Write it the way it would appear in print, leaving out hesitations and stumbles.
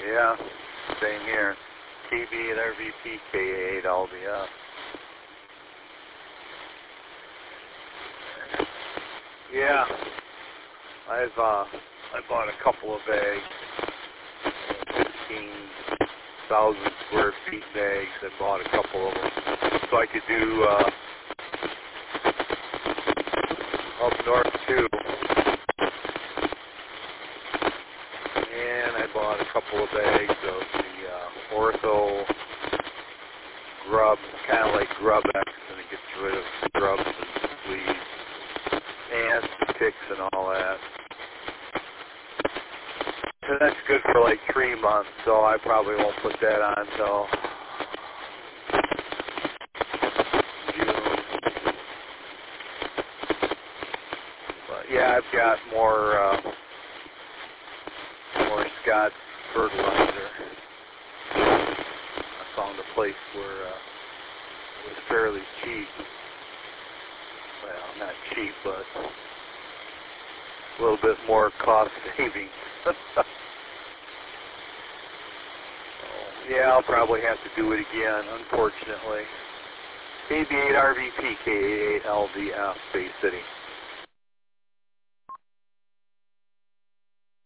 Yeah, same here. TB and RVP K8 LVF. Yeah, I bought a couple of bags, 15,000 square feet bags. I bought a couple of them so I could do up north too. And I bought a couple of bags of the Ortho Grub, kind of like Grub-X, and it gets rid of grubs and fleas, ants, ticks, and all that. And that's good for like 3 months, so I probably won't put that on until June. But yeah, I've got more Scott fertilizer. I found a place where it was fairly cheap. Well, not cheap, but a little bit more cost saving. Yeah, I'll probably have to do it again, unfortunately. KB8 RVP K88 LVF, Bay City.